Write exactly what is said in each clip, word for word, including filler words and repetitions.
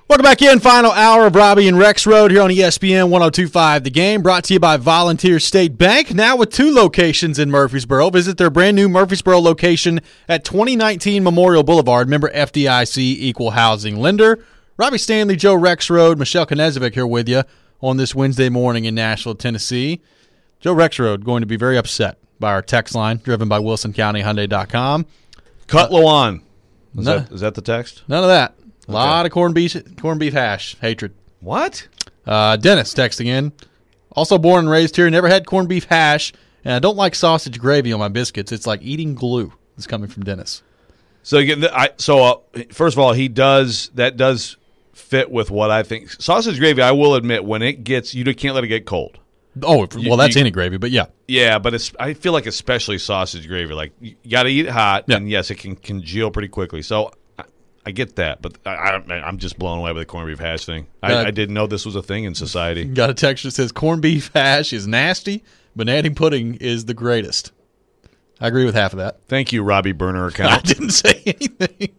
Welcome back in. Final hour of Robbie and Rex Road here on E S P N one oh two point five The Game, brought to you by Volunteer State Bank, now with two locations in Murfreesboro. Visit their brand new Murfreesboro location at twenty nineteen Memorial Boulevard. Member F D I C, equal housing lender. Robbie Stanley, Joe Rexrode, Michelle Knezovic here with you on this Wednesday morning in Nashville, Tennessee. Joe Rexrode going to be very upset by our text line, driven by Wilson County Hyundai dot com. Cut Lawan. Is, no, that, is that the text? None of that. A Okay. lot of corned beef, corned beef hash hatred. What? Uh, Dennis texting in. Also born and raised here. Never had corned beef hash, and I don't like sausage gravy on my biscuits. It's like eating glue. It's coming from Dennis. So again, I so uh, first of all, he does that does fit with what I think. Sausage gravy, I will admit, when it gets, you can't let it get cold. Oh, well, You- that's you- any gravy, but yeah. Yeah, but it's I feel like especially sausage gravy, like you got to eat it hot, Yeah. and yes, it can congeal pretty quickly. So I, I get that, but I, I, I'm just blown away by the corned beef hash thing. I, Uh, I didn't know this was a thing in society. Got a text that says corned beef hash is nasty, banana pudding is the greatest. I agree with half of that. Thank you, Robbie Burner I account. didn't say anything.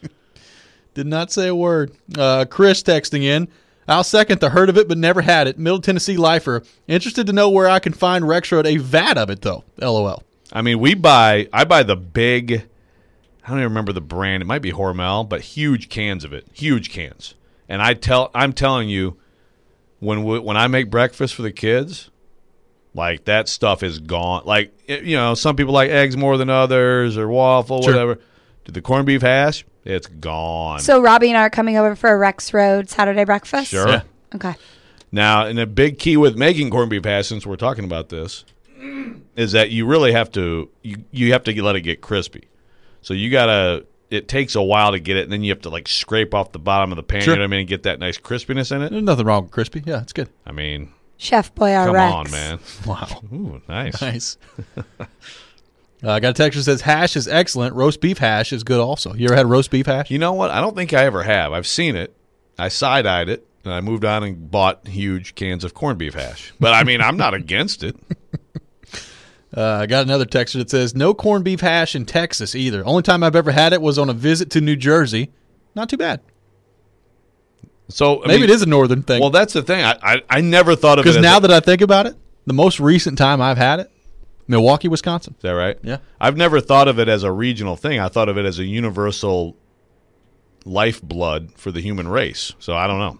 Did not say a word. Uh, Chris texting in. I'll second the heard of it, but never had it. Middle Tennessee lifer. Interested to know where I can find Rexroad a vat of it, though. LOL. I mean, we buy. I buy the big. I don't even remember the brand. It might be Hormel, but huge cans of it. Huge cans. And I tell. I'm telling you, when we, when I make breakfast for the kids, like that stuff is gone. Like it, you know, some people like eggs more than others, or waffle, Sure. whatever. To the corned beef hash, it's gone. So Robbie and I are coming over for a Rex Road Saturday breakfast? Sure. Yeah. Okay. Now, and a big key with making corned beef hash, since we're talking about this, is that you really have to you, you have to let it get crispy. So you gotta. It takes a while to get it, and then you have to like scrape off the bottom of the pan. Sure. You know what I mean? And get that nice crispiness in it. There's nothing wrong with crispy. Yeah, it's good. I mean, Chef Boyardee come Rex. on, man. Wow. Ooh, nice. Nice. uh, I got a text that says hash is excellent. Roast beef hash is good also. You ever had roast beef hash? You know what? I don't think I ever have. I've seen it. I side-eyed it, and I moved on and bought huge cans of corned beef hash. But I mean, I'm not against it. Uh, I got another text that says no corned beef hash in Texas either. Only time I've ever had it was on a visit to New Jersey. Not too bad. So I Maybe mean, it is a northern thing. Well, that's the thing. I I, I never thought of it. Because as now a, that I think about it, the most recent time I've had it, Milwaukee, Wisconsin. is that right? Yeah. I've never thought of it as a regional thing. I thought of it as a universal lifeblood for the human race. So I don't know.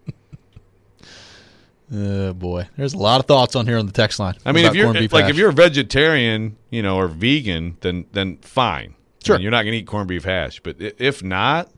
Oh, boy. There's a lot of thoughts on here on the text line. I mean, about if you're corned beef like hash. if you're a vegetarian, you know, or vegan, then then fine. Sure. I mean, you're not going to eat corned beef hash. But i- if not,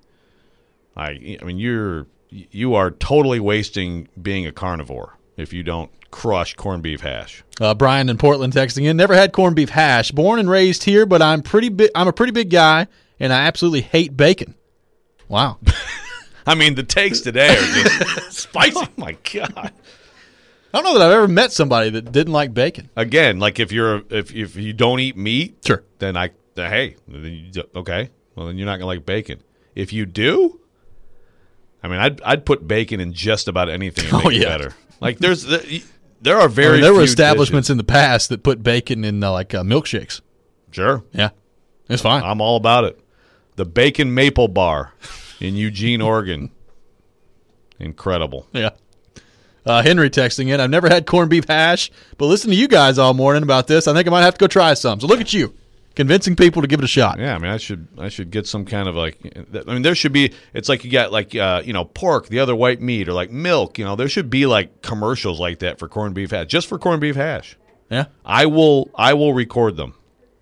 I I mean, you're you are totally wasting being a carnivore if you don't crush corned beef hash. Uh, Brian in Portland texting in. Never had corned beef hash. Born and raised here, but I'm pretty big. I'm a pretty big guy, and I absolutely hate bacon. Wow. I mean, the takes today are just spicy. Oh my god. I don't know that I've ever met somebody that didn't like bacon. Again, like if you're if if you don't eat meat, Sure. then I then, hey, then you, do- okay, well then you're not gonna like bacon. If you do, I mean, I'd I'd put bacon in just about anything and Oh, make it yeah. better. Like there's there are I very mean, there were few establishments dishes. in the past that put bacon in uh, like uh, milkshakes. Sure, Yeah, it's fine. I'm all about it. The Bacon Maple Bar in Eugene, Oregon, incredible. Yeah. Uh, Henry texting in. I've never had corned beef hash, but listen to you guys all morning about this. I think I might have to go try some. So look at you, convincing people to give it a shot. Yeah, I mean, I should I should get some kind of like. I mean, there should be. It's like you got like uh, you know pork, the other white meat, or like milk. You know, there should be like commercials like that for corned beef hash, just for corned beef hash. Yeah. I will I will record them.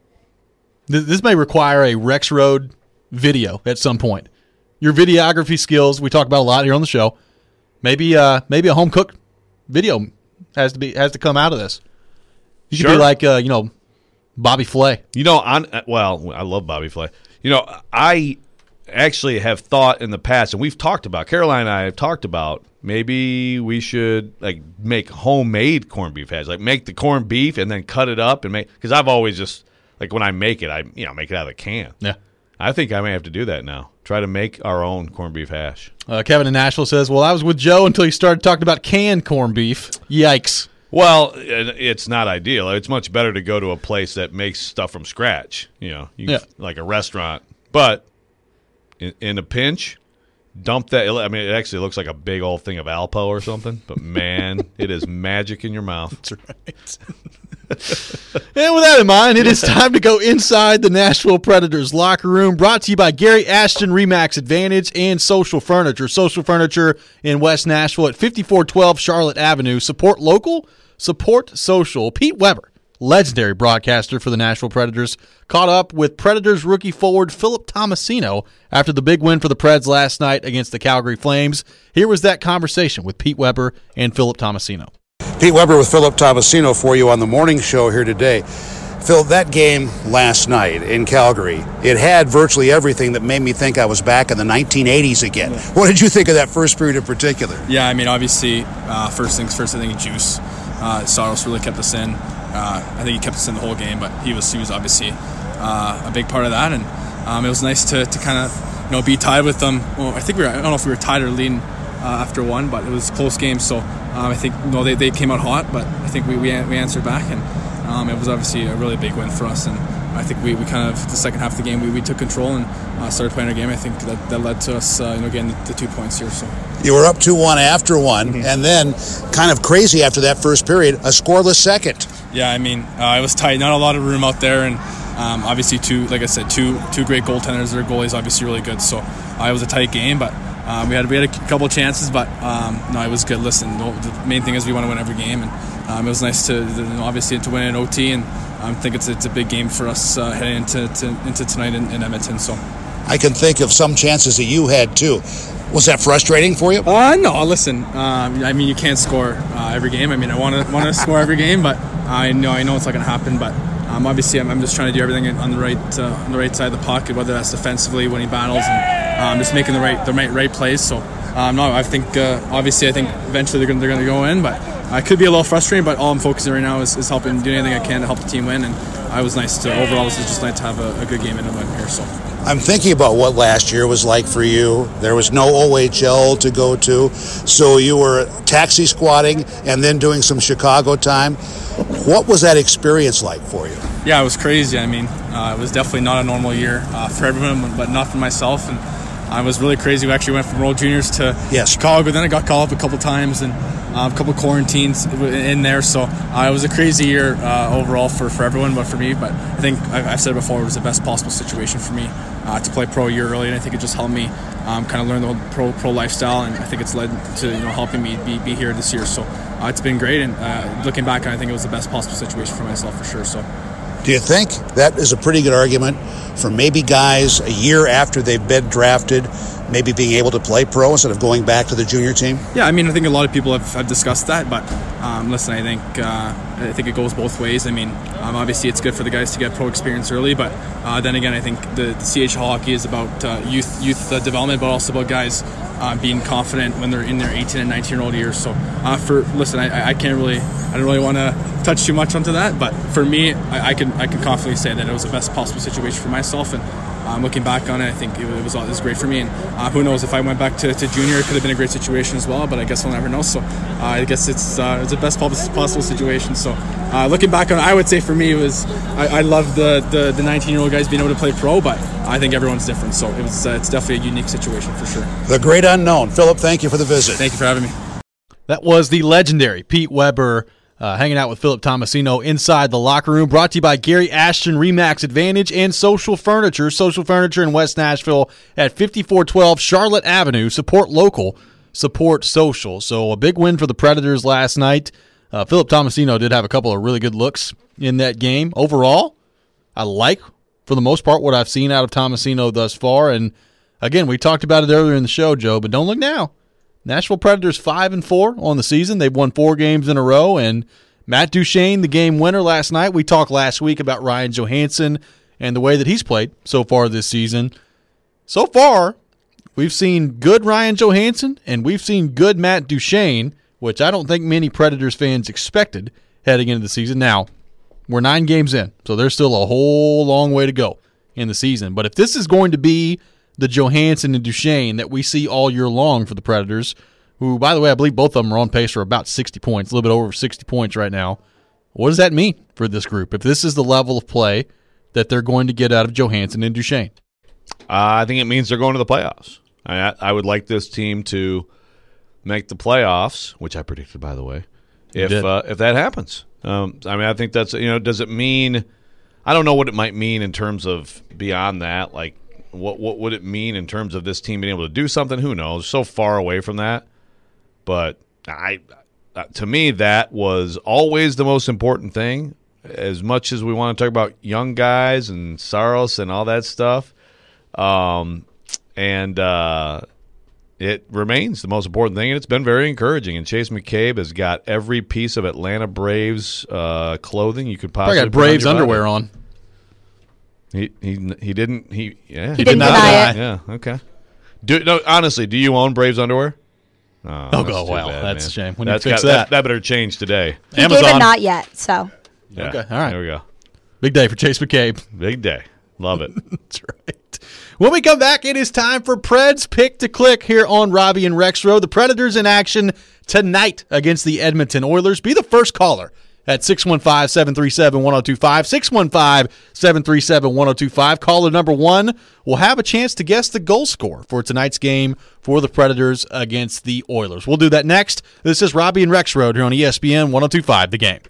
Th- This may require a Rex Road video at some point. Your videography skills we talk about a lot here on the show. Maybe uh maybe a home cooked video has to be has to come out of this. You should Sure. be like uh, you know, Bobby Flay. You know, on well, I love Bobby Flay. You know, I actually have thought in the past, and we've talked about, Caroline and I have talked about, maybe we should like make homemade corned beef hash, like make the corned beef and then cut it up and make. Because I've always just like when I make it, I you know make it out of the can. Yeah. I think I may have to do that now. Try to make our own corned beef hash. Uh, Kevin in Nashville says, "Well, I was with Joe until he started talking about canned corned beef. Yikes." Well, it- it's not ideal. It's much better to go to a place that makes stuff from scratch, you know, you, Yeah. like a restaurant. But in, in a pinch, dump that. I mean, it actually looks like a big old thing of Alpo or something. But, man, it is magic in your mouth. That's right. And with that in mind, it is time to go inside the Nashville Predators locker room. Brought to you by Gary Ashton, Remax Advantage, and Social Furniture. Social Furniture in West Nashville at fifty-four twelve Charlotte Avenue. Support local, support social. Pete Weber, legendary broadcaster for the Nashville Predators, caught up with Predators rookie forward Philip Tomasino after the big win for the Preds last night against the Calgary Flames. Here was that conversation with Pete Weber and Philip Tomasino. Pete Weber with Philip Tomasino for you on the morning show here today. Phil, that game last night in Calgary, it had virtually everything that made me think I was back in the nineteen eighties again. Yeah. What did you think of that first period in particular? Yeah, I mean, obviously, uh, first things first, I think Juice. Uh, Saros really kept us in. Uh, I think he kept us in the whole game, but he was he was obviously uh, a big part of that, and um, it was nice to, to kind of you know be tied with them. Well, I think we were, I don't know if we were tied or leading uh, after one, but it was a close game. So um, I think you know, they they came out hot, but I think we we, we answered back, and um, it was obviously a really big win for us. And I think we, we kind of the second half of the game we, we took control and uh, started playing our game. I think that, that led to us uh, you know getting the, the two points here. So you were up two one after one, mm-hmm. and then kind of crazy after that first period, a scoreless second. Yeah, I mean, uh, it was tight. Not a lot of room out there, and um, obviously two, like I said, two two great goaltenders. Their goalie's obviously really good, so uh, it was a tight game. But um, we had we had a couple of chances, but um, no, it was good. Listen, the main thing is we want to win every game, and um, it was nice to you know, obviously to win in O T, and I think it's it's a big game for us uh, heading into to, into tonight in, in Edmonton. So I can think of some chances that you had too. Was that frustrating for you? Uh, no, listen. Um, I mean, you can't score uh, every game. I mean, I want to want to score every game, but I know I know it's not going to happen. But um, obviously, I'm, I'm just trying to do everything on the right uh, on the right side of the pocket, whether that's defensively, winning battles, and um, just making the right the right, right plays. So um, no, I think uh, obviously I think eventually they're going they're going to go in, but uh, it could be a little frustrating. But all I'm focusing right now is, is helping do anything I can to help the team win. And I was nice to overall. It was just nice to have a, a good game and a win here. So. I'm thinking about what last year was like for you. There was no O H L to go to, so you were taxi squatting and then doing some Chicago time. What was that experience like for you? Yeah, it was crazy. I mean, uh, it was definitely not a normal year uh, for everyone, but not for myself. And uh, it was really crazy. We actually went from World Juniors to yes. Chicago. Then I got called up a couple times and uh, a couple quarantines in there. So uh, it was a crazy year uh, overall for, for everyone, but for me. But I think I've said it before, it was the best possible situation for me. Uh, to play pro a year early, and I think it just helped me um, kind of learn the whole pro pro lifestyle, and I think it's led to you know helping me be, be here this year. So uh, it's been great, and uh, looking back, I think it was the best possible situation for myself for sure. So, do you think that is a pretty good argument for maybe guys a year after they've been drafted, maybe being able to play pro instead of going back to the junior team? Yeah, I mean, I think a lot of people have, have discussed that, but um, listen, I think uh, I think it goes both ways. I mean, um, obviously it's good for the guys to get pro experience early, but uh, then again, I think the, the C H L hockey is about uh, youth youth uh, development, but also about guys uh, being confident when they're in their eighteen and nineteen year old years. So, uh, for listen, I, I can't really, I don't really want to touch too much onto that, but for me, I, I can I can confidently say that it was the best possible situation for myself, and um, looking back on it, I think it was it was great for me. And uh, who knows, if I went back to, to junior, it could have been a great situation as well. But I guess we'll never know. So uh, I guess it's uh, it's the best possible situation. So uh, looking back on it, I would say for me it was I, I love the the the nineteen year old guys being able to play pro, but I think everyone's different. So it was uh, it's definitely a unique situation for sure. The great unknown, Philip. Thank you for the visit. Thank you for having me. That was the legendary Pete Weber. Uh, hanging out with Philip Tomasino inside the locker room. Brought to you by Gary Ashton, Remax Advantage, and Social Furniture. Social Furniture in West Nashville at fifty-four twelve Charlotte Avenue. Support local, support social. So a big win for the Predators last night. Uh, Philip Tomasino did have a couple of really good looks in that game. Overall, I like, for the most part, what I've seen out of Tomasino thus far. And again, we talked about it earlier in the show, Joe, but don't look now. Nashville Predators five and four on the season. They've won four games in a row, and Matt Duchene, the game winner last night. We talked last week about Ryan Johansson and the way that he's played so far this season. So far, we've seen good Ryan Johansson, and we've seen good Matt Duchene, which I don't think many Predators fans expected heading into the season. Now, we're nine games in, so there's still a whole long way to go in the season. But if this is going to be the Johansson and Duchene that we see all year long for the Predators, who, by the way, I believe both of them are on pace for about sixty points, a little bit over sixty points right now. What does that mean for this group if this is the level of play that they're going to get out of Johansson and Duchene? Uh, I think it means they're going to the playoffs. I, I would like this team to make the playoffs, which I predicted, by the way, if uh, if that happens. Um, I mean, I think that's, you know, does it mean – I don't know what it might mean in terms of beyond that. Like, what what would it mean in terms of this team being able to do something? Who knows? So far away from that. But I, uh, to me, that was always the most important thing. As much as we want to talk about young guys and Saros and all that stuff, um, and uh, it remains the most important thing, and it's been very encouraging. And Chase McCabe has got every piece of Atlanta Braves uh, clothing you could possibly. I got Braves on underwear on. He he he didn't he yeah he, he didn't deny it. Yeah, okay. Do no honestly, do you own Braves underwear? Oh, oh go well. Bad, that's man. a shame. When that's you fix got, that. that, that better change today. He Amazon. gave it not yet, so. Yeah. Okay, all right. There we go. Big day for Chase McCabe. Big day. Love it. That's right. When we come back, it is time for Preds Pick to Click here on Robbie and Rex Road. The Predators in action tonight against the Edmonton Oilers. Be the first caller at six one five, seven three seven, one oh two five, six one five, seven three seven, one oh two five. Caller number one will have a chance to guess the goal score for tonight's game for the Predators against the Oilers. We'll do that next. This is Robbie and Rex Road here on E S P N one oh two five, The Game.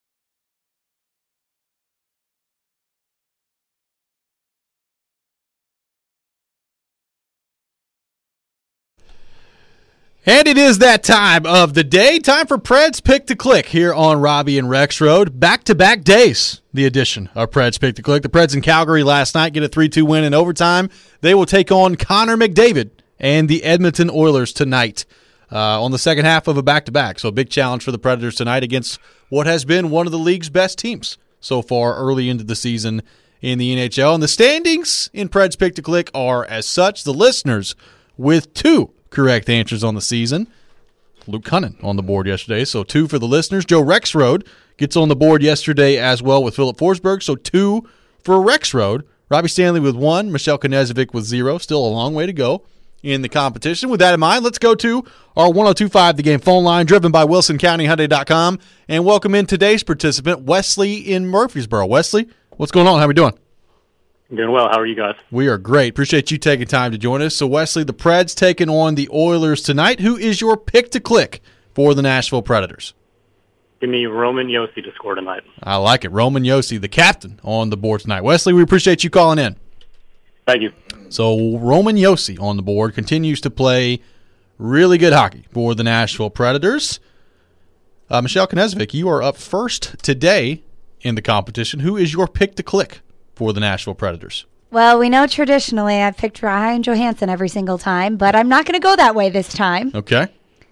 And it is that time of the day. Time for Preds Pick to Click here on Robbie and Rex Road. Back-to-back days, the edition of Preds Pick to Click. The Preds in Calgary last night get a three two win in overtime. They will take on Connor McDavid and the Edmonton Oilers tonight uh, on the second half of a back-to-back. So a big challenge for the Predators tonight against what has been one of the league's best teams so far early into the season in the N H L. And the standings in Preds Pick to Click are as such. The listeners with two correct answers on the season. Luke Cunnin on the board yesterday, so two for the listeners. Joe Rexroad gets on the board yesterday as well with Philip Forsberg, so two for Rexroad. Robbie Stanley with one, Michelle Knezovic with zero. Still a long way to go in the competition. With that in mind, let's go to our one oh two five The Game phone line, driven by Wilson County Hyundai dot com, and welcome in today's participant, Wesley in Murfreesboro. Wesley, what's going on? How are we doing? Doing well. How are you guys? We are great. Appreciate you taking time to join us. So, Wesley, the Preds taking on the Oilers tonight. Who is your pick to click for the Nashville Predators? Give me Roman Josi to score tonight. I like it. Roman Josi, the captain, on the board tonight. Wesley, we appreciate you calling in. Thank you. So, Roman Josi on the board continues to play really good hockey for the Nashville Predators. Uh, Michelle Knezovic, you are up first today in the competition. Who is your pick to click for the Nashville Predators? Well, we know traditionally I've picked Ryan Johansson every single time, but I'm not going to go that way this time. Okay.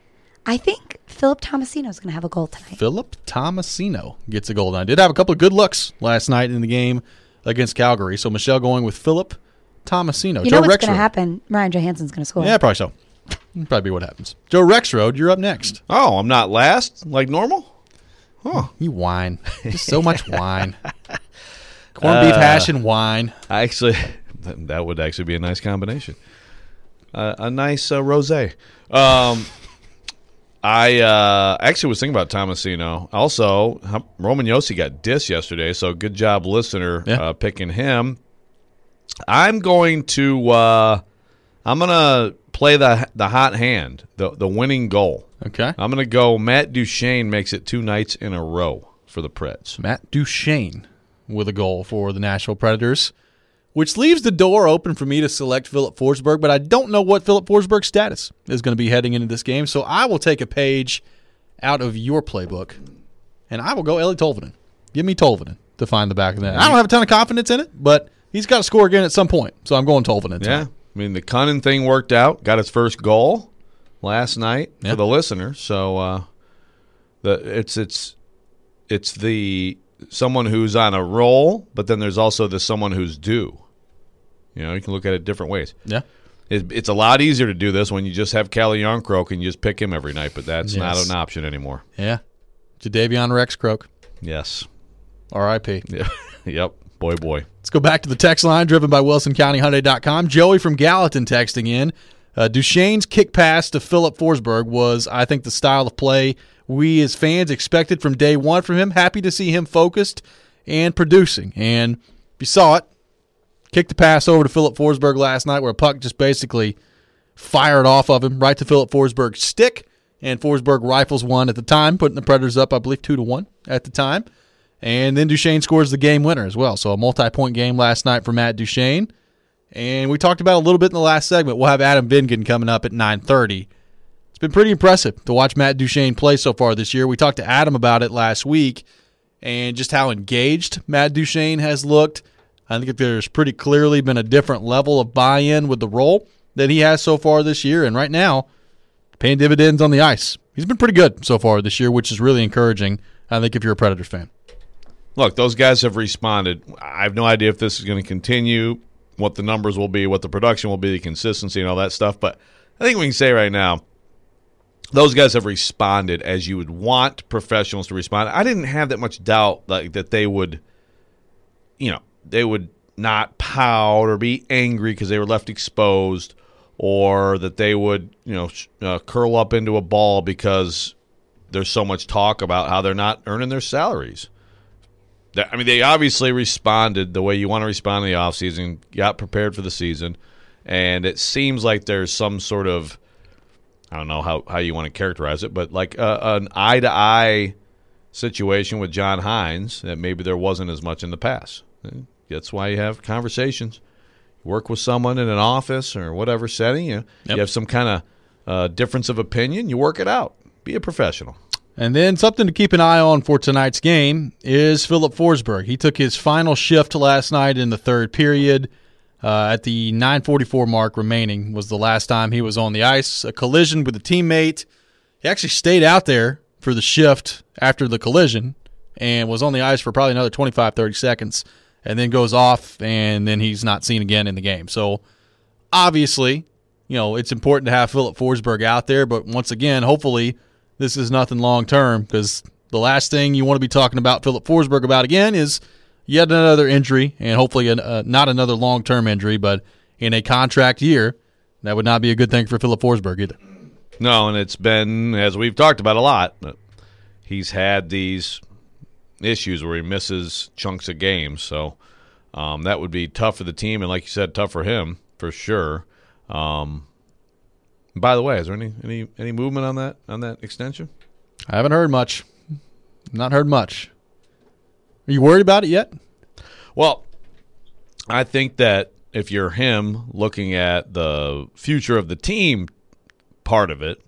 I think Philip Tomasino is going to have a goal tonight. Philip Tomasino gets a goal tonight. Did have a couple of good looks last night in the game against Calgary. So Michelle going with Philip Tomasino. You Joe know what's Rexroad. going to happen? Ryan Johansson's going to score. Yeah, probably so. Probably be what happens. Joe Rexroad, you're up next. Oh, I'm not last like normal? Oh, you whine. Just so much wine. Corned beef hash and wine. I actually, that would actually be a nice combination. Uh, a nice uh, rosé. Um, I uh, actually was thinking about Tomasino. Also, Roman Josi got dissed yesterday, so good job, listener, yeah. uh, picking him. I'm going to uh, I'm going to play the the hot hand, the the winning goal. Okay. I'm going to go Matt Duchene makes it two nights in a row for the Preds. Matt Duchene with a goal for the Nashville Predators, which leaves the door open for me to select Philip Forsberg, but I don't know what Philip Forsberg's status is going to be heading into this game, so I will take a page out of your playbook, and I will go Eeli Tolvanen. Give me Tolvanen to find the back of that. I don't have a ton of confidence in it, but he's got to score again at some point, so I'm going Tolvanen tonight. Yeah, I mean, the Cunnin thing worked out, got his first goal last night yeah. for the listener, so uh, the it's it's it's the someone who's on a roll, but then there's also the someone who's due. You know, you can look at it different ways. Yeah. It, it's a lot easier to do this when you just have Calle Jarnkrok and you just pick him every night, but that's yes. not an option anymore. Yeah. Jadeveon Rexcroak. Yes. R I P Yeah. Yep. Boy, boy. Let's go back to the text line driven by Wilson County Hyundai dot com. Joey from Gallatin texting in. Uh, Duchene's kick pass to Philip Forsberg was, I think, the style of play we as fans expected from day one from him. Happy to see him focused and producing. And you saw it. Kicked the pass over to Philip Forsberg last night where a puck just basically fired off of him right to Philip Forsberg's stick, and Forsberg rifles one at the time, putting the Predators up, I believe, two to one at the time. And then Duchene scores the game winner as well. So a multi-point game last night for Matt Duchene. And we talked about it a little bit in the last segment. We'll have Adam Vingan coming up at nine thirty. It's been pretty impressive to watch Matt Duchene play so far this year. We talked to Adam about it last week and just how engaged Matt Duchene has looked. I think there's pretty clearly been a different level of buy-in with the role that he has so far this year. And right now, paying dividends on the ice. He's been pretty good so far this year, which is really encouraging, I think, if you're a Predators fan. Look, those guys have responded. I have no idea if this is going to continue, what the numbers will be, what the production will be, the consistency and all that stuff. But I think we can say right now, those guys have responded as you would want professionals to respond. I didn't have that much doubt like that they would, you know, they would not pout or be angry because they were left exposed, or that they would, you know, uh, curl up into a ball because there's so much talk about how they're not earning their salaries. I mean, they obviously responded the way you want to respond in the offseason, got prepared for the season, and it seems like there's some sort of, I don't know how, how you want to characterize it, but like a, an eye-to-eye situation with John Hines that maybe there wasn't as much in the past. That's why you have conversations. You work with someone in an office or whatever setting, you, yep. you have some kind of uh, difference of opinion, you work it out. Be a professional. And then something to keep an eye on for tonight's game is Philip Forsberg. He took his final shift last night in the third period. Uh, at the nine forty-four mark remaining was the last time he was on the ice. A collision with a teammate. He actually stayed out there for the shift after the collision and was on the ice for probably another twenty-five, thirty seconds, and then goes off, and then he's not seen again in the game. So obviously, you know, it's important to have Philip Forsberg out there, but once again, hopefully this is nothing long-term, because the last thing you want to be talking about Philip Forsberg about again is yet another injury, and hopefully a, uh, not another long-term injury, but in a contract year, that would not be a good thing for Philip Forsberg either. No, and it's been, as we've talked about a lot, he's had these issues where he misses chunks of games, so um, that would be tough for the team, and like you said, tough for him, for sure. Um By the way, is there any, any any movement on that on that extension? I haven't heard much. Not heard much. Are you worried about it yet? Well, I think that if you're him looking at the future of the team part of it,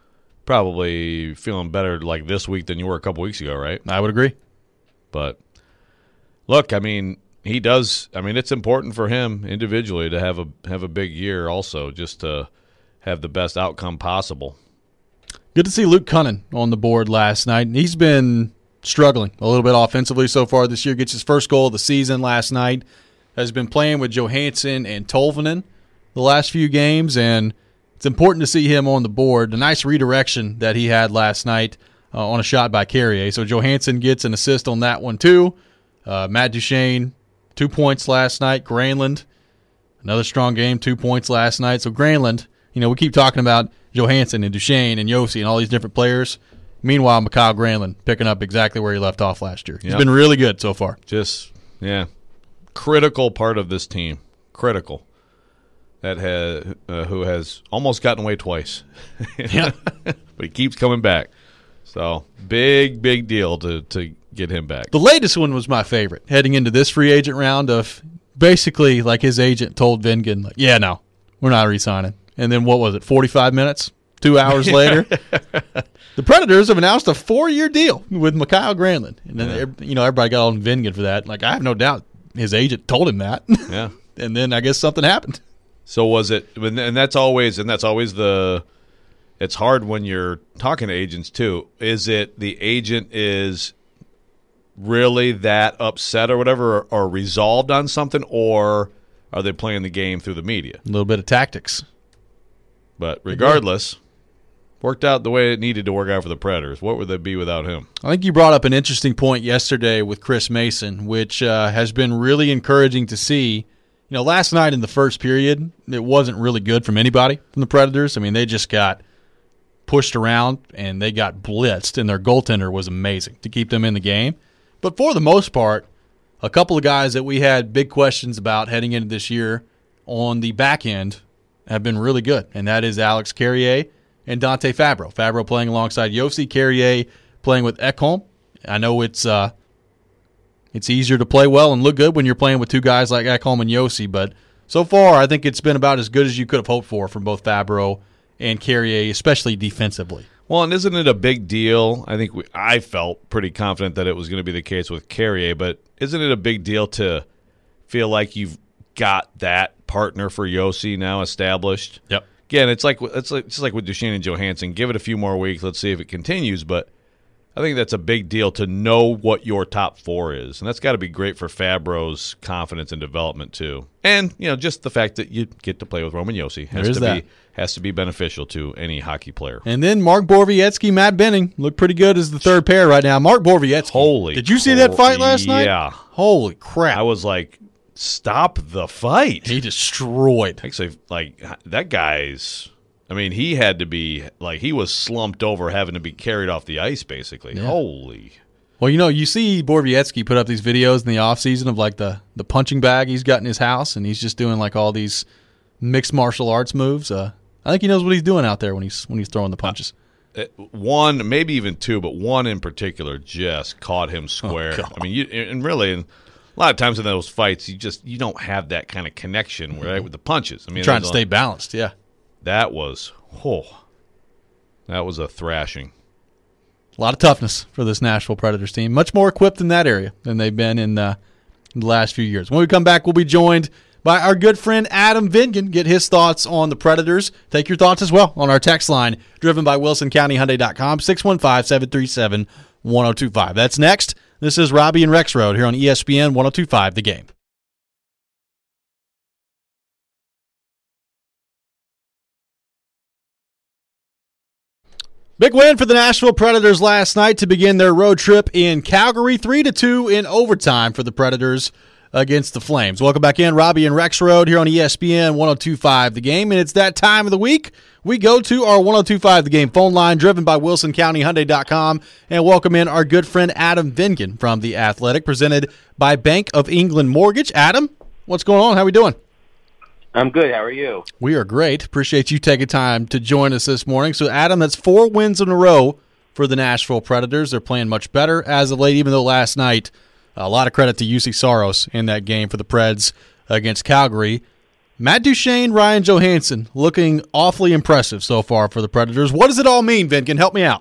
probably feeling better like this week than you were a couple weeks ago, right? I would agree. But look, I mean, he does. I mean, it's important for him individually to have a have a big year also, just to have the best outcome possible. Good to see Luke Cunnin on the board last night. He's been struggling a little bit offensively so far this year. Gets his first goal of the season last night. Has been playing with Johansson and Tolvanen the last few games, and it's important to see him on the board. A nice redirection that he had last night uh, on a shot by Carrier. So Johansson gets an assist on that one too. Uh, Matt Duchene, two points last night. Granlund, another strong game, two points last night. So Granlund, you know, we keep talking about Johansson and Duchene and Yossi and all these different players. Meanwhile, Mikhail Granlund picking up exactly where he left off last year. He's yep. been really good so far. Just, yeah, critical part of this team. Critical. That has, uh, who has almost gotten away twice. Yeah. But he keeps coming back. So, big, big deal to, to get him back. The latest one was my favorite, heading into this free agent round of basically like his agent told Vingan, like, yeah, no, we're not re-signing. And then what was it, forty-five minutes, two hours later? The Predators have announced a four-year deal with Mikhail Granlund. And then, yeah. you know, everybody got on Vingan for that. Like, I have no doubt his agent told him that. Yeah. And then I guess something happened. So was it, and that's always, and that's always the, it's hard when you're talking to agents too. Is it the agent is really that upset or whatever, or, or resolved on something, or are they playing the game through the media? A little bit of tactics. But regardless, worked out the way it needed to work out for the Predators. What would they be without him? I think you brought up an interesting point yesterday with Chris Mason, which uh, has been really encouraging to see. You know, last night in the first period, it wasn't really good from anybody from the Predators. I mean, they just got pushed around and they got blitzed, and their goaltender was amazing to keep them in the game. But for the most part, a couple of guys that we had big questions about heading into this year on the back end have been really good, and that is Alex Carrier and Dante Fabro. Fabro playing alongside Yossi, Carrier playing with Ekholm. I know it's uh, it's easier to play well and look good when you're playing with two guys like Ekholm and Yossi, but so far I think it's been about as good as you could have hoped for from both Fabro and Carrier, especially defensively. Well, and isn't it a big deal? I think we, I felt pretty confident that it was going to be the case with Carrier, but isn't it a big deal to feel like you've got that partner for Yossi now established? Yep. Again, it's like it's like just like with Duchene and Johansson. Give it a few more weeks. Let's see if it continues. But I think that's a big deal to know what your top four is, and that's got to be great for Fabro's confidence and development too. And you know, just the fact that you get to play with Roman Yossi has There's to that. be has to be beneficial to any hockey player. And then Mark Borowiecki, Matt Benning look pretty good as the third pair right now. Mark Borowiecki. Holy, Did you see that fight last night? Yeah. Holy crap. I was like, stop the fight. He destroyed. Actually, like that guy's. I mean, he had to be like he was slumped over, having to be carried off the ice, basically. Yeah. Holy. Well, you know, you see Borowiecki put up these videos in the offseason of like the, the punching bag he's got in his house, and he's just doing like all these mixed martial arts moves. Uh, I think he knows what he's doing out there when he's when he's throwing the punches. Uh, one, maybe even two, but one in particular just caught him square. Oh, God. I mean, you, and really, a lot of times in those fights, you just you don't have that kind of connection, right, with the punches. I mean, Trying to there's stay a- balanced, yeah. That was, oh, that was a thrashing. A lot of toughness for this Nashville Predators team. Much more equipped in that area than they've been in, uh, in the last few years. When we come back, we'll be joined by our good friend Adam Vingan. Get his thoughts on the Predators. Take your thoughts as well on our text line, driven by Wilson County Hyundai dot com, six one five, seven three seven, one oh two five. That's next. This is Robbie and Rex Road here on E S P N one oh two five The Game. Big win for the Nashville Predators last night to begin their road trip in Calgary. three to two in overtime for the Predators against the Flames. Welcome back in, Robbie and Rex Road here on E S P N one oh two five The Game. And it's that time of the week. We go to our one oh two five The Game phone line, driven by Wilson County Hyundai dot com, and welcome in our good friend Adam Vingan from The Athletic, presented by Bank of England Mortgage. Adam, what's going on? How we doing? I'm good. How are you? We are great. Appreciate you taking time to join us this morning. So, Adam, that's four wins in a row for the Nashville Predators. They're playing much better as of late, even though last night, a lot of credit to U C Saros in that game for the Preds against Calgary. Matt Duchene, Ryan Johansson looking awfully impressive so far for the Predators. What does it all mean, Vingan? Help me out.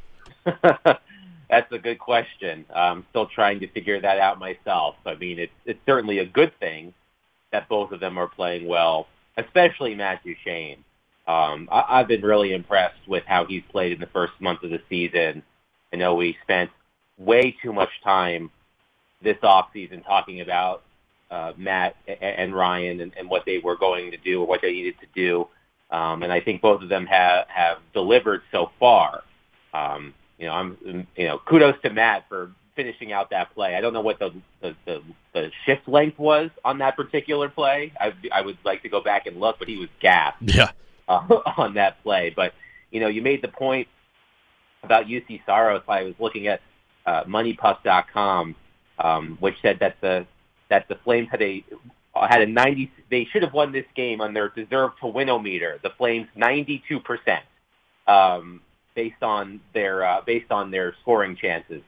That's a good question. I'm still trying to figure that out myself. I mean, it's it's certainly a good thing that both of them are playing well, especially Matt Duchene. Um, I, I've been really impressed with how he's played in the first month of the season. I know we spent way too much time this offseason talking about uh, Matt and, and Ryan and, and what they were going to do or what they needed to do. Um, and I think both of them have, have delivered so far. Um, you know, I'm, you know, kudos to Matt for finishing out that play. I don't know what the the, the, the shift length was on that particular play. I, I would like to go back and look, but he was gassed Yeah. uh, on that play. But, you know, you made the point about U C Saros. I was looking at uh, money puck dot com, um, which said that the that the Flames had a had a ninety. They should have won this game on their deserve to win-o-meter. The Flames ninety-two percent um, based on their uh, based on their scoring chances.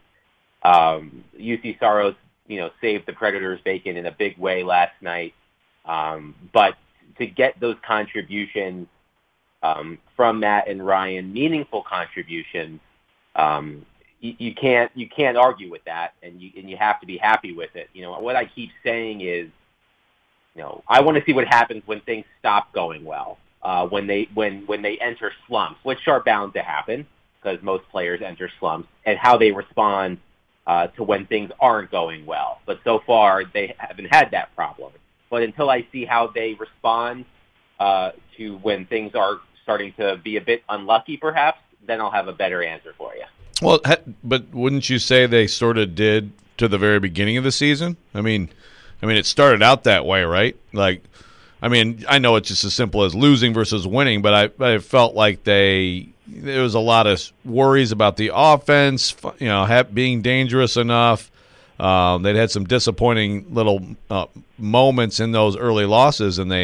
Um, U C Saros, you know, saved the Predators' bacon in a big way last night. Um, but to get those contributions um, from Matt and Ryan, meaningful contributions, um, you, you can't you can't argue with that, and you and you have to be happy with it. You know, what I keep saying is, you know, I want to see what happens when things stop going well, uh, when they when when they enter slumps, which are bound to happen because most players enter slumps, and how they respond uh, to when things aren't going well. But so far, they haven't had that problem. But until I see how they respond uh, to when things are starting to be a bit unlucky, perhaps, then I'll have a better answer for you. Well, but wouldn't you say they sort of did to the very beginning of the season? I mean, I mean, it started out that way, right? Like, I mean, I know it's just as simple as losing versus winning, but I, I felt like they there was a lot of worries about the offense, you know, have, being dangerous enough. Um, they'd had some disappointing little uh, moments in those early losses, and they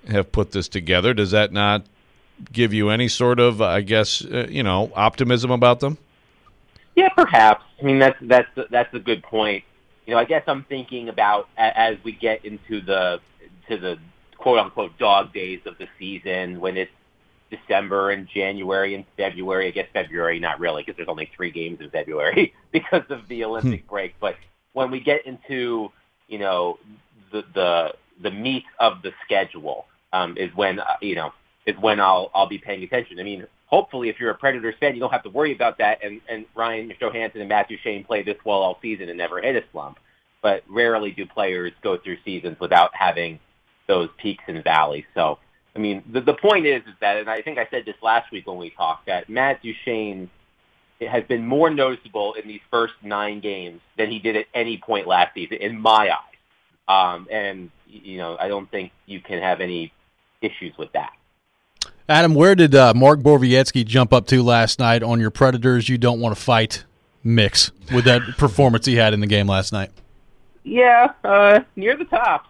have put this together. Does that not give you any sort of, I guess, uh, you know, optimism about them? Yeah, perhaps. I mean, that's that's that's a good point. You know, I guess I'm thinking about a- as we get into the to the quote unquote dog days of the season, when it's December and January and February. I guess February not really, because there's only three games in February because of the Olympic break. But when we get into, you know, the the the meat of the schedule, um, is when uh, you know is when I'll I'll be paying attention. I mean, hopefully, if you're a Predators fan, you don't have to worry about that. And and Ryan Johansson and Matthew Shane play this well all season and never hit a slump. But rarely do players go through seasons without having those peaks and valleys. So, I mean, the, the point is, is that, and I think I said this last week when we talked, that Matt Duchene has been more noticeable in these first nine games than he did at any point last season, in my eyes. Um, and, you know, I don't think you can have any issues with that. Adam, where did uh, Mark Borowiecki jump up to last night on your Predators you don't want to fight mix with that performance he had in the game last night? Yeah, uh, near the top.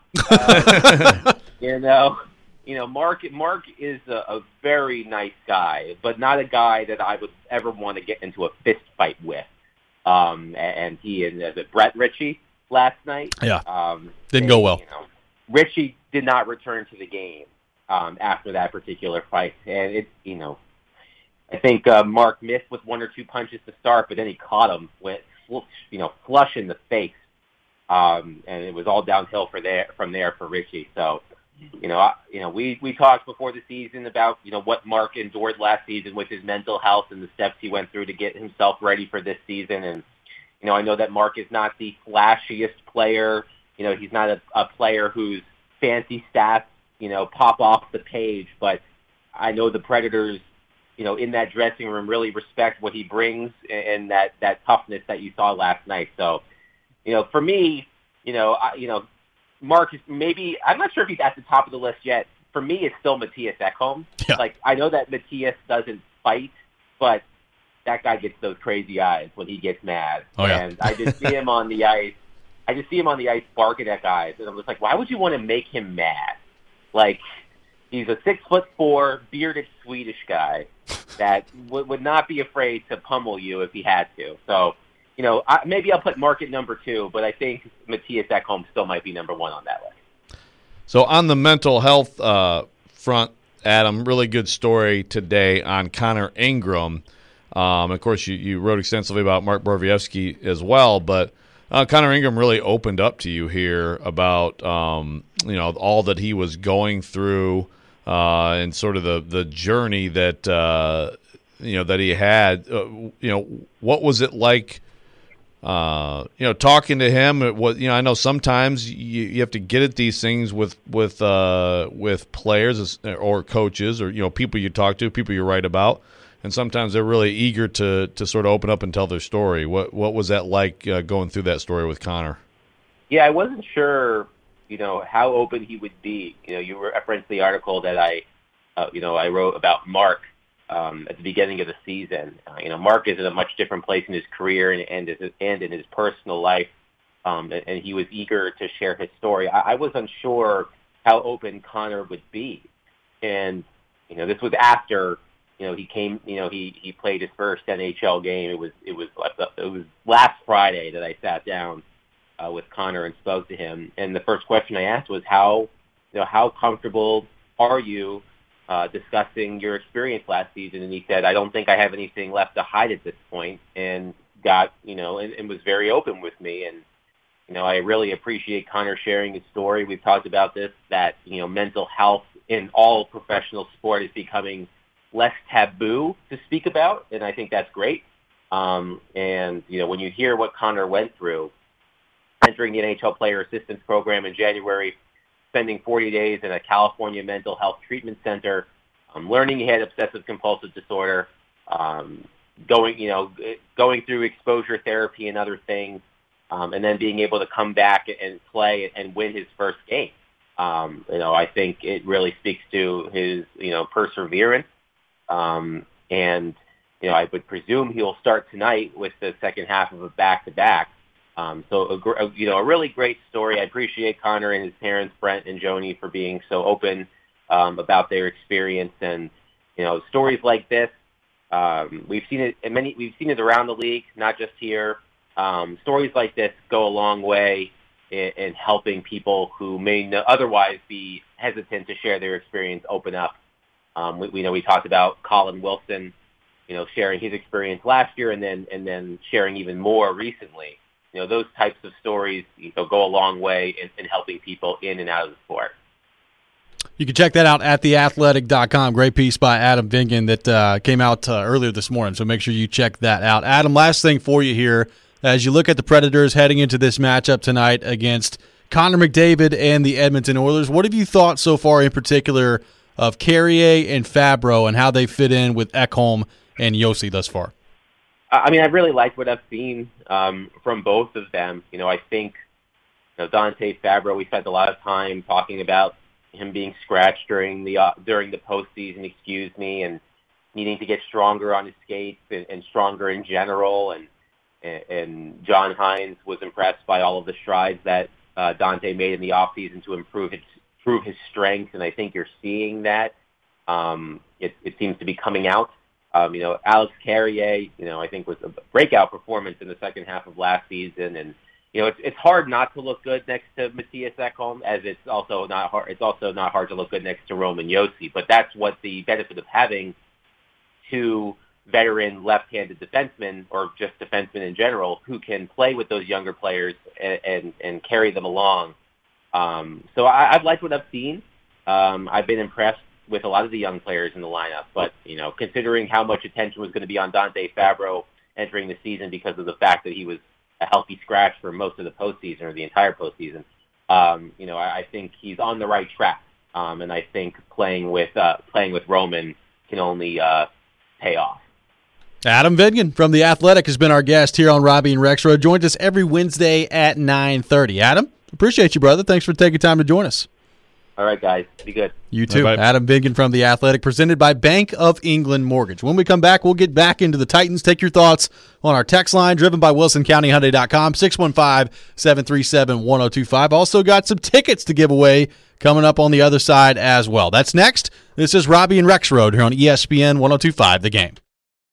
Uh, you know, you know, Mark. Mark is a, a very nice guy, but not a guy that I would ever want to get into a fist fight with. Um, and he and uh, Brett Ritchie last night. Yeah, um, didn't they, go well. You know, Ritchie did not return to the game um, after that particular fight, and it, you know, I think uh, Mark missed with one or two punches to start, but then he caught him with, you know, flush in the face. Um, and it was all downhill for there from there for Ritchie. So, you know, I, you know, we, we talked before the season about, you know, what Mark endured last season with his mental health and the steps he went through to get himself ready for this season. And, you know, I know that Mark is not the flashiest player. You know, he's not a, a player whose fancy stats, you know, pop off the page. But I know the Predators, you know, in that dressing room really respect what he brings and, and that, that toughness that you saw last night. So, you know, for me, you know, I, you know, Mark is maybe, I'm not sure if he's at the top of the list yet. For me, it's still Matthias Ekholm. Yeah. Like, I know that Matthias doesn't fight, but that guy gets those crazy eyes when he gets mad. Oh, yeah. And I just see him on the ice. I just see him on the ice barking at guys. And I'm just like, why would you want to make him mad? Like, he's a six foot four, bearded Swedish guy that w- would not be afraid to pummel you if he had to. So, you know, I, maybe I'll put Mark at number two, but I think Matthias Ekholm still might be number one on that list. So on the mental health uh, front, Adam, really good story today on Connor Ingram. Um, of course, you, you wrote extensively about Mark Borowiecki as well, but uh, Connor Ingram really opened up to you here about um, you know all that he was going through uh, and sort of the the journey that uh, you know that he had. Uh, you know, what was it like? Uh, you know, talking to him, it was, you know, I know sometimes you, you have to get at these things with with uh, with players or coaches or you know people you talk to, people you write about, and sometimes they're really eager to to sort of open up and tell their story. What what was that like uh, going through that story with Connor? Yeah, I wasn't sure, you know, how open he would be. You know, you referenced the article that I, uh, you know, I wrote about Mark. Um, at the beginning of the season, uh, you know, Mark is in a much different place in his career and and, his, and in his personal life, um, and, and he was eager to share his story. I, I was unsure how open Connor would be, and you know, this was after you know he came, you know, he he played his first N H L game. It was it was it was last Friday that I sat down uh, with Connor and spoke to him, and the first question I asked was how, you know, how comfortable are you Uh, discussing your experience last season, and he said, I don't think I have anything left to hide at this point, and got, you know, and, and was very open with me. And, you know, I really appreciate Connor sharing his story. We've talked about this, that, you know, mental health in all professional sport is becoming less taboo to speak about, and I think that's great. Um, and, you know, when you hear what Connor went through, entering the N H L Player Assistance Program in January, spending forty days in a California mental health treatment center, um, learning he had obsessive compulsive disorder, um, going, you know, going through exposure therapy and other things, um, and then being able to come back and play and win his first game. Um, you know, I think it really speaks to his, you know, perseverance. Um, and, you know, I would presume he'll start tonight with the second half of a back-to-back. Um, so, a, a, you know, a really great story. I appreciate Connor and his parents, Brent and Joni, for being so open um, about their experience. And you know, stories like this, um, we've seen it in many. We've seen it around the league, not just here. Um, stories like this go a long way in, in helping people who may no, otherwise be hesitant to share their experience open up. Um, we, we know we talked about Colin Wilson, you know, sharing his experience last year and then and then sharing even more recently. You know, those types of stories, you know, go a long way in, in helping people in and out of the sport. You can check that out at the athletic dot com. Great piece by Adam Vingan that uh, came out uh, earlier this morning, so make sure you check that out. Adam, last thing for you here. As you look at the Predators heading into this matchup tonight against Connor McDavid and the Edmonton Oilers, what have you thought so far in particular of Carrier and Fabro and how they fit in with Ekholm and Josi thus far? I mean, I really like what I've seen um, from both of them. You know, I think you know, Dante Fabro, we spent a lot of time talking about him being scratched during the uh, during the postseason, excuse me, and needing to get stronger on his skates and, and stronger in general. And and John Hines was impressed by all of the strides that uh, Dante made in the offseason to improve his, improve his strength, and I think you're seeing that. Um, it, it seems to be coming out. Um, you know, Alex Carrier, you know, I think was a breakout performance in the second half of last season, and you know, it's it's hard not to look good next to Matthias Ekholm, as it's also not hard. It's also not hard to look good next to Roman Josi. But that's what the benefit of having two veteran left-handed defensemen, or just defensemen in general, who can play with those younger players and and, and carry them along. Um, so I, I've liked what I've seen. Um, I've been impressed with a lot of the young players in the lineup. But you know, considering how much attention was going to be on Dante Fabro entering the season because of the fact that he was a healthy scratch for most of the postseason or the entire postseason, um, you know, I, I think he's on the right track. Um, and I think playing with uh, playing with Roman can only uh, pay off. Adam Vingan from The Athletic has been our guest here on Robbie and Rexroad. Joins us every Wednesday at nine thirty. Adam, appreciate you, brother. Thanks for taking time to join us. All right, guys. Be good. You too. Bye-bye. Adam Vingan from The Athletic, presented by Bank of England Mortgage. When we come back, we'll get back into the Titans. Take your thoughts on our text line, driven by Wilson County Hyundai dot com, six one five, seven three seven, one oh two five. Also got some tickets to give away coming up on the other side as well. That's next. This is Robbie and Rexroad here on E S P N one oh two five, The Game.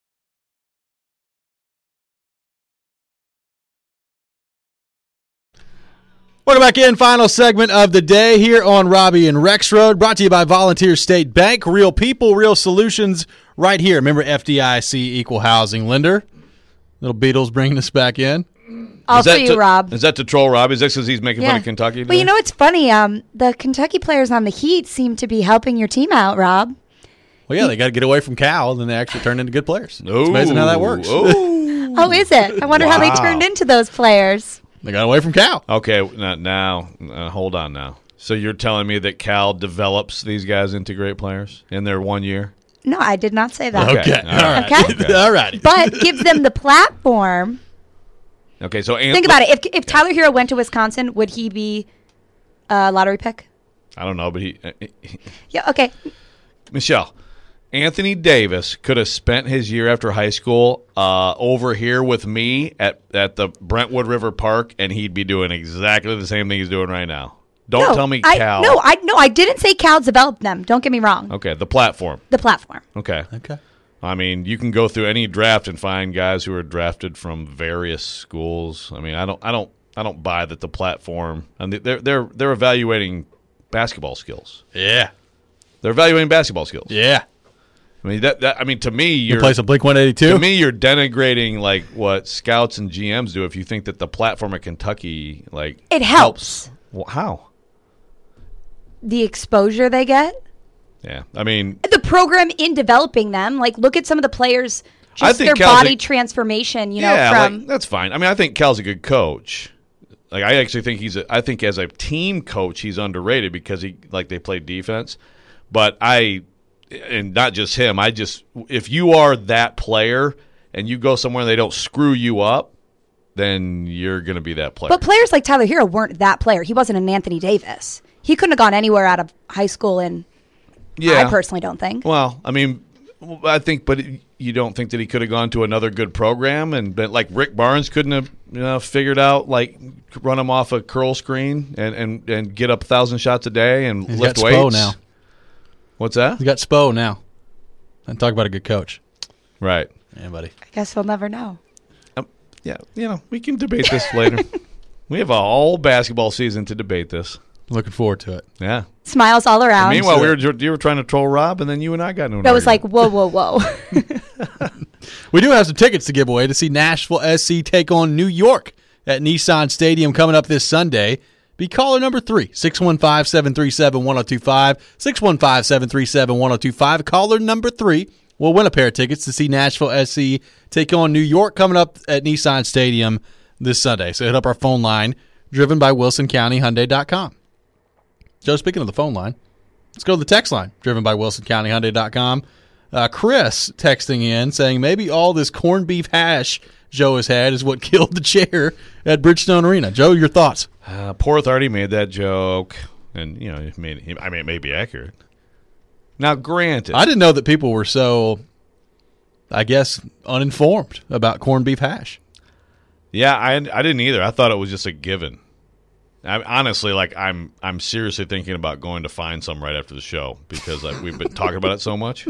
Welcome back in. Final segment of the day here on Robbie and Rexroad, brought to you by Volunteer State Bank. Real people, real solutions right here. Remember F D I C, equal housing lender. Little Beatles bringing us back in. Also you, to, Rob. Is that to troll Rob? Is that because he's making Yeah. fun of Kentucky today? Well, you know what's funny? Um, the Kentucky players on the Heat seem to be helping your team out, Rob. Well, yeah, they got to get away from Cal, and then they actually turn into good players. Oh, It's amazing how that works. Oh. Oh, is it? I wonder how they Wow. turned into those players. They got away from Cal. Okay, now, now uh, hold on now. So you're telling me that Cal develops these guys into great players in their one year? No, I did not say that. Okay. Okay. All right. Okay. Okay. All right. But gives them the platform. Okay, so Ant- Think about it. If if Tyler Hero went to Wisconsin, would he be a lottery pick? I don't know, but he, uh, he Yeah. Okay. Michelle, Anthony Davis could have spent his year after high school uh, over here with me at, at the Brentwood River Park, and he'd be doing exactly the same thing he's doing right now. Don't no, tell me I, Cal. No, I no, I didn't say Cal developed them. Don't get me wrong. Okay, the platform. The platform. Okay. Okay. I mean, you can go through any draft and find guys who are drafted from various schools. I mean, I don't, I don't, I don't buy that the platform. And they're they're they're evaluating basketball skills. Yeah. They're evaluating basketball skills. Yeah. I mean that. that I mean, to me, You you're play some Blink one eighty-two? to me you're denigrating like what scouts and G Ms do if you think that the platform at Kentucky like It helps. Well, how? The exposure they get. Yeah, I mean, The program in developing them. Like, look at some of the players. I Just think their Cal's body a- transformation. You know, yeah, from like, that's fine. I mean, I think Cal's a good coach. Like, I actually think he's. A, I think as a team coach, he's underrated because he like they play defense. But I, and not just him. I just if you are that player and you go somewhere and they don't screw you up, then you're going to be that player. But players like Tyler Hero weren't that player. He wasn't an Anthony Davis. He couldn't have gone anywhere out of high school, and yeah, I personally don't think. Well, I mean, I think, but you don't think that he could have gone to another good program and been like Rick Barnes couldn't have you know, figured out like run him off a curl screen and, and, and get up a thousand shots a day and He's lift got weights. Spo now. What's that? He's got Spo now. And talk about a good coach. Right. Yeah, buddy. I guess we'll never know. Um, yeah, you know, we can debate this later. We have a whole basketball season to debate this. Looking forward to it. Yeah. Smiles all around. Meanwhile, we were you were trying to troll Rob, and then you and I got into an I was like, argument. whoa, whoa, whoa. We do have some tickets to give away to see Nashville S C take on New York at Nissan Stadium coming up this Sunday. Be caller number three, six one five, seven three seven, one oh two five, six one five, seven three seven, one oh two five. Caller number three will win a pair of tickets to see Nashville S C take on New York coming up at Nissan Stadium this Sunday. So hit up our phone line, driven by Wilson County Hyundai dot com. Joe, speaking of the phone line, let's go to the text line, driven by Wilson County Hyundai dot com. Uh, Chris texting in saying maybe all this corned beef hash Joe has had is what killed the chair at Bridgestone Arena. Joe, your thoughts? Uh, Porth already made that joke, and you know, it made, I mean, it may be accurate. Now, granted, I didn't know that people were so, I guess, uninformed about corned beef hash. Yeah, I I didn't either. I thought it was just a given. I, honestly, like I'm I'm seriously thinking about going to find some right after the show because like, we've been talking about it so much.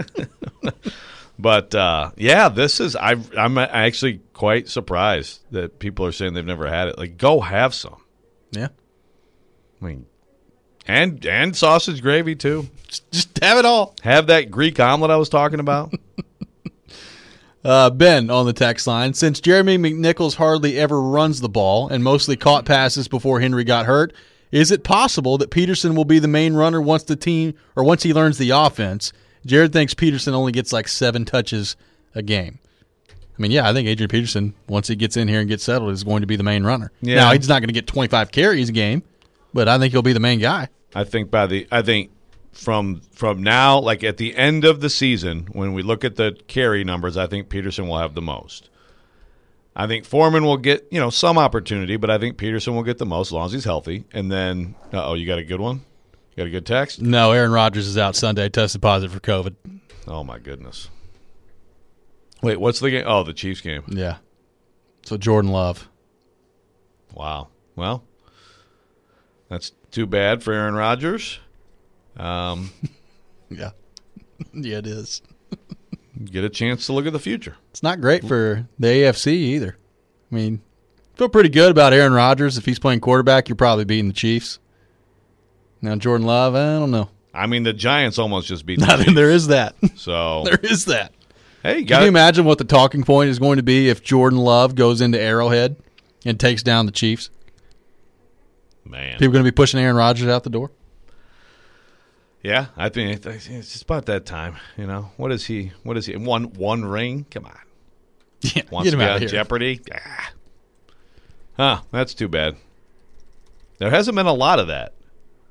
But uh, yeah, this is I I'm actually quite surprised that people are saying they've never had it. Like, go have some. Yeah, I mean, and and sausage gravy too. just, just have it all. Have that Greek omelet I was talking about. Uh, Ben on the text line. Since Jeremy McNichols hardly ever runs the ball and mostly caught passes before Henry got hurt, is it possible that Peterson will be the main runner once the team or once he learns the offense? Jared thinks Peterson only gets like seven touches a game. I mean, yeah, I think Adrian Peterson, once he gets in here and gets settled, is going to be the main runner. Yeah. Now, he's not going to get twenty-five carries a game, but I think he'll be the main guy. I think by the I think from from now, like at the end of the season, when we look at the carry numbers, I think Peterson will have the most. I think Foreman will get, you know, some opportunity, but I think Peterson will get the most as long as he's healthy. And then, uh oh, you got a good one? You got a good text? No, Aaron Rodgers is out Sunday, tested positive for COVID. Oh my goodness. Wait, what's the game? Oh, the Chiefs game. Yeah. So Jordan Love. Wow. Well, that's too bad for Aaron Rodgers. Um, Yeah. Yeah, it is. get a chance to look at the future. It's not great for the A F C either. I mean, feel pretty good about Aaron Rodgers. If he's playing quarterback, you're probably beating the Chiefs. Now, Jordan Love, I don't know. I mean, the Giants almost just beat the Not, Chiefs. there is that. So, There is that. hey, you Can got you it. imagine what the talking point is going to be if Jordan Love goes into Arrowhead and takes down the Chiefs? Man. People going to be pushing Aaron Rodgers out the door? Yeah, I think it's just about that time. You know, what is he? What is he? One one ring? Come on. Yeah, Wants get to him be out on of here. Jeopardy? Ah. Huh, that's too bad. There hasn't been a lot of that.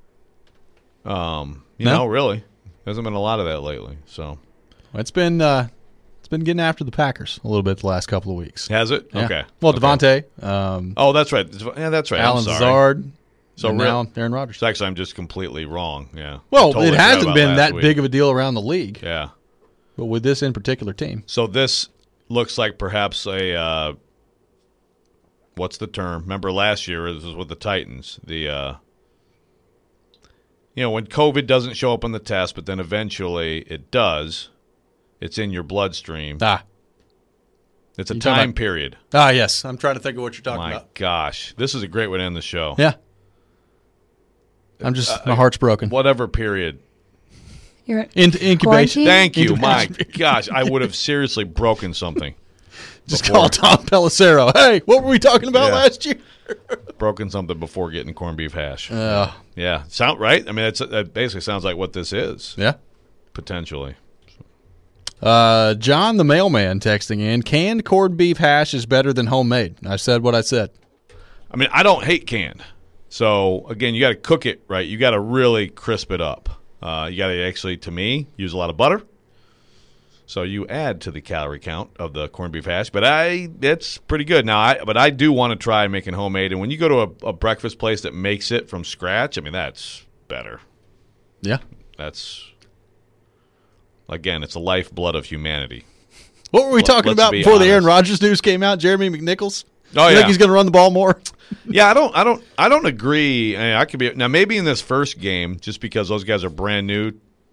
Um, you No? know, really. Hasn't been a lot of that lately. So Well, it's been uh, it's been getting after the Packers a little bit the last couple of weeks. has it? Yeah. Okay. Well, Okay. Devontae, um, Oh, that's right. Yeah, that's right. Alan I'm sorry. Lazard, So and real- now Aaron Rodgers. So actually, I'm just completely wrong. Yeah. Well, I totally it forgot hasn't about been last that week. big of a deal around the league, Yeah. but with this in particular team. So this looks like perhaps a uh, what's the term? Remember last year this was with the Titans. The uh, you know when COVID doesn't show up on the test, but then eventually it does. It's in your bloodstream. Ah, It's a You talking time about- period. ah, yes. I'm trying to think of what you're talking My about. gosh, this is a great way to end the show. Yeah, I'm just Uh, my heart's broken. Whatever period. You're In, incubation. Quarantine? Thank you. My Incubation. gosh, I would have seriously broken something. Just before- call Tom Pelissero. Hey, what were we talking about Yeah. last year? Broken something before getting corned beef hash. Uh, Yeah, sound right? I mean, it's, that basically sounds like what this is yeah. potentially. Uh, John the mailman texting in, canned corned beef hash is better than homemade. I said what I said. I mean, I don't hate canned. So again, you got to cook it right. You got to really crisp it up. Uh, you got to actually, to me, use a lot of butter. So you add to the calorie count of the corned beef hash, but I it's pretty good now. I but I do want to try making homemade. And when you go to a, a breakfast place that makes it from scratch, I mean that's better. Yeah. That's again, it's the lifeblood of humanity. What were we Let- talking let's about be before the Aaron honest. Rodgers news came out? Jeremy McNichols? Oh You yeah, think he's going to run the ball more? yeah. I don't, I don't, I don't agree. I, mean, I could be now maybe in this first game, just because those guys are brand new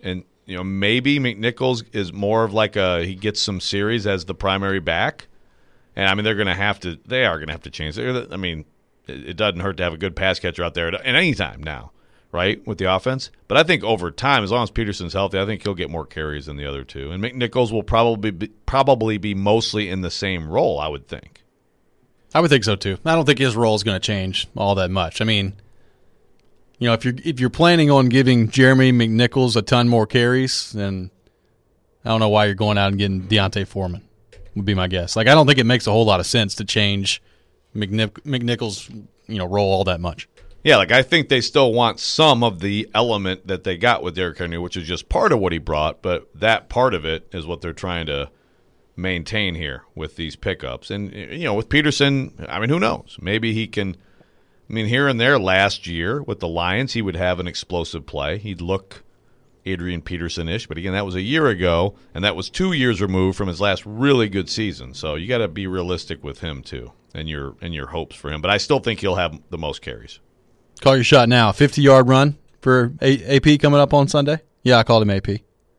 and you know maybe McNichols is more of like a he gets some series as the primary back, and I mean they're going to have to they are going to have to change. I mean, it, it doesn't hurt to have a good pass catcher out there at any time now, right, with the offense. But I think over time, as long as Peterson's healthy, I think he'll get more carries than the other two, and McNichols will probably be, probably be mostly in the same role, I would think. I would think so too. I don't think his role is going to change all that much. I mean, you know, if you're if you're planning on giving Jeremy McNichols a ton more carries, then I don't know why you're going out and getting Deontay Foreman. Would be my guess. Like, I don't think it makes a whole lot of sense to change McNich- McNichols' you know role all that much. Yeah, like I think they still want some of the element that they got with Derrick Henry, which is just part of what he brought, but that part of it is what they're trying to maintain here with these pickups. And, you know, with Peterson, I mean, who knows? Maybe he can – I mean, here and there last year with the Lions, he would have an explosive play. He'd look Adrian Peterson-ish, but again, that was a year ago, and that was two years removed from his last really good season. So you got to be realistic with him too and your and your hopes for him. But I still think he'll have the most carries. Call your shot now. fifty-yard run for A P coming up on Sunday? Yeah, I called him A P.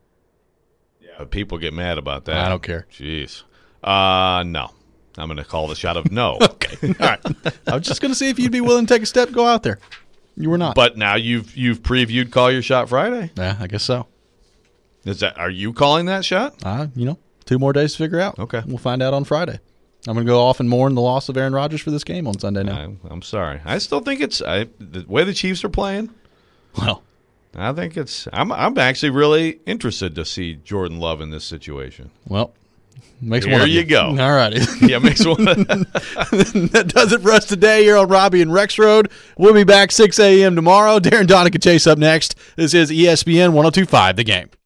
But people get mad about that. I don't care. Jeez. Uh, no. I'm going to call the shot of no. Okay. All right. I was just going to see if you'd be willing to take a step, go out there. You were not. But now you've you've previewed Call Your Shot Friday. Yeah, I guess so. Is that are you calling that shot? Uh, you know, two more days to figure out. Okay. We'll find out on Friday. I'm going to go off and mourn the loss of Aaron Rodgers for this game on Sunday now. I, I'm sorry. I still think it's I, the way the Chiefs are playing. Well, I think it's. I'm. I'm actually really interested to see Jordan Love in this situation. Well, makes Here one. There you go. All righty. Yeah, makes one. That does it for us today here on Robbie and Rex Road. We'll be back six a.m. tomorrow. Darren Donica Chase up next. This is E S P N one oh two point five The Game.